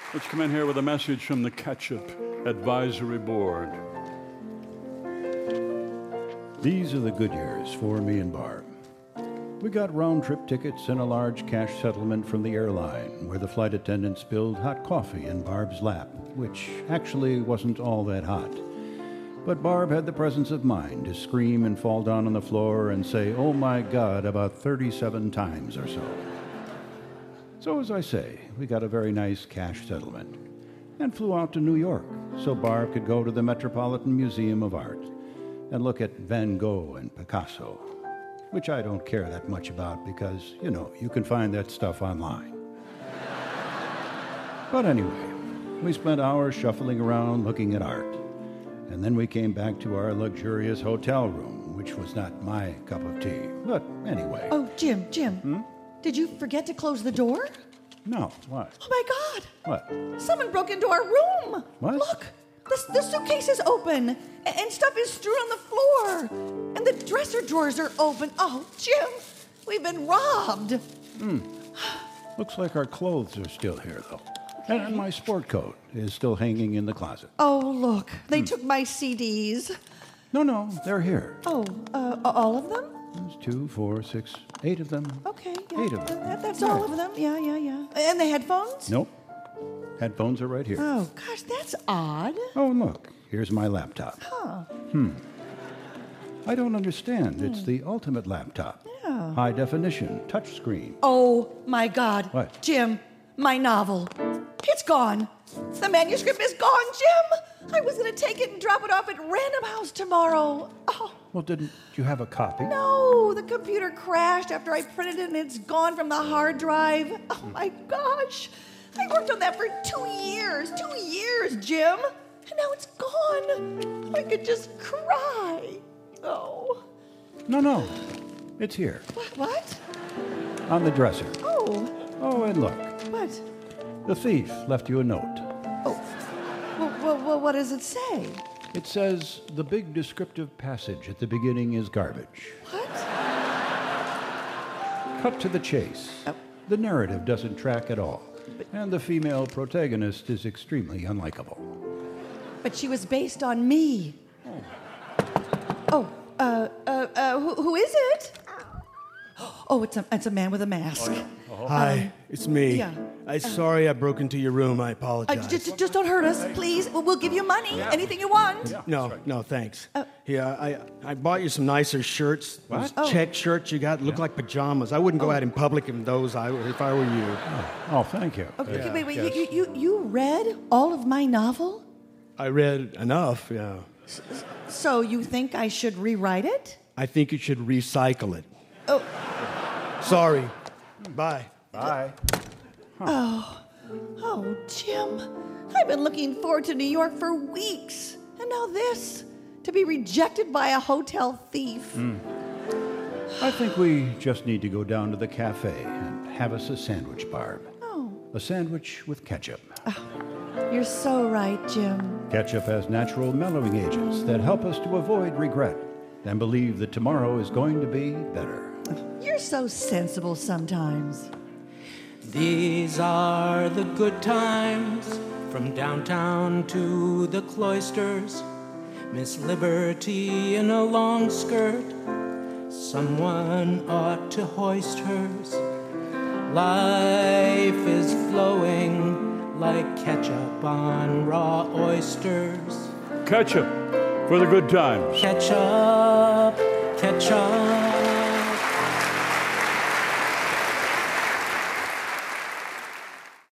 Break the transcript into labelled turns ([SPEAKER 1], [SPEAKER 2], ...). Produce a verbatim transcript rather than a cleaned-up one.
[SPEAKER 1] Let's come in here with a message from the Ketchup Advisory Board.
[SPEAKER 2] These are the good years for me and Barb. We got round-trip tickets and a large cash settlement from the airline, where the flight attendant spilled hot coffee in Barb's lap, which actually wasn't all that hot. But Barb had the presence of mind to scream and fall down on the floor and say, "Oh my God," about thirty-seven times or so. So as I say, we got a very nice cash settlement and flew out to New York so Barb could go to the Metropolitan Museum of Art and look at Van Gogh and Picasso, which I don't care that much about because, you know, you can find that stuff online. But anyway, we spent hours shuffling around looking at art, and then we came back to our luxurious hotel room, which was not my cup of tea. But anyway.
[SPEAKER 3] Oh, Jim, Jim.
[SPEAKER 2] Hmm?
[SPEAKER 3] Did you forget to close the door?
[SPEAKER 2] No, what?
[SPEAKER 3] Oh, my God.
[SPEAKER 2] What?
[SPEAKER 3] Someone broke into our room.
[SPEAKER 2] What?
[SPEAKER 3] Look, the, the suitcase is open, and, and stuff is strewn on the floor, and the dresser drawers are open. Oh, Jim, we've been robbed.
[SPEAKER 2] Hmm. Looks like our clothes are still here, though. And my sport coat is still hanging in the closet.
[SPEAKER 3] Oh, look, they
[SPEAKER 2] Hmm.
[SPEAKER 3] took my C Ds.
[SPEAKER 2] No, no, they're here.
[SPEAKER 3] Oh, uh, all of them?
[SPEAKER 2] There's two, four, six, eight of them.
[SPEAKER 3] Okay, yeah.
[SPEAKER 2] Eight of them.
[SPEAKER 3] That, that's all of them. Yeah, yeah, yeah. And the headphones?
[SPEAKER 2] Nope. Headphones are right here.
[SPEAKER 3] Oh, gosh, that's odd.
[SPEAKER 2] Oh, and look, here's my laptop.
[SPEAKER 3] Huh.
[SPEAKER 2] Hmm. I don't understand. It's the ultimate laptop.
[SPEAKER 3] Yeah.
[SPEAKER 2] High definition, touchscreen.
[SPEAKER 3] Oh, my God.
[SPEAKER 2] What?
[SPEAKER 3] Jim, my novel. It's gone. The manuscript is gone, Jim. I was going to take it and drop it off at Random House tomorrow. Oh,
[SPEAKER 2] Well, didn't you have a copy?
[SPEAKER 3] no. The computer crashed after I printed it and it's gone from the hard drive. Oh, my gosh. I worked on that for two years. Two years, Jim. And now it's gone. I could just cry. Oh.
[SPEAKER 2] No, no. It's here,
[SPEAKER 3] What? What?
[SPEAKER 2] on the dresser.
[SPEAKER 3] Oh.
[SPEAKER 2] Oh, and look.
[SPEAKER 3] What?
[SPEAKER 2] The thief left you a note.
[SPEAKER 3] Oh. Well, well, well, what does it say?
[SPEAKER 2] It says, the big descriptive passage at the beginning is garbage.
[SPEAKER 3] What?
[SPEAKER 2] Cut to the chase.
[SPEAKER 3] Oh.
[SPEAKER 2] The narrative doesn't track at all. And the female protagonist is extremely unlikable.
[SPEAKER 3] But she was based on me. Oh, uh, uh, uh, who, who is it? Oh, it's a, it's a man with a mask.
[SPEAKER 4] Hi, it's me.
[SPEAKER 3] yeah.
[SPEAKER 4] I'm sorry I broke into your room. I
[SPEAKER 3] Uh,
[SPEAKER 4] apologize.
[SPEAKER 3] just, just don't hurt us, please. We'll, we'll give you money, anything you want.
[SPEAKER 4] no, no, thanks.
[SPEAKER 3] Uh,
[SPEAKER 4] yeah, I I bought you some nicer shirts. Those
[SPEAKER 3] Oh.
[SPEAKER 4] check shirts you got look like pajamas. I wouldn't go out in public in those I, if I were you.
[SPEAKER 2] Oh, thank you.
[SPEAKER 3] Okay,
[SPEAKER 2] Yeah.
[SPEAKER 3] wait, wait.
[SPEAKER 2] Yes.
[SPEAKER 3] You, you, you read all of my novel?
[SPEAKER 4] I read enough, yeah.
[SPEAKER 3] So you think I should rewrite it?
[SPEAKER 4] I think you should recycle it.
[SPEAKER 3] Oh,
[SPEAKER 4] Sorry. Bye.
[SPEAKER 2] Bye.
[SPEAKER 3] oh, Jim. I've been looking forward to New York for weeks. And now this, to be rejected by a hotel thief.
[SPEAKER 2] I think we just need to go down to the cafe and have us a sandwich, Barb.
[SPEAKER 3] Oh,
[SPEAKER 2] A sandwich with ketchup.
[SPEAKER 3] you're so right, Jim.
[SPEAKER 2] Ketchup has natural mellowing agents that help us to avoid regret and believe that tomorrow is going to be better.
[SPEAKER 3] You're so sensible sometimes.
[SPEAKER 5] These are the good times, from downtown to the cloisters. Miss Liberty in a long skirt, someone ought to hoist hers. Life is flowing like ketchup on raw oysters.
[SPEAKER 1] Ketchup for the good times.
[SPEAKER 5] Ketchup, ketchup.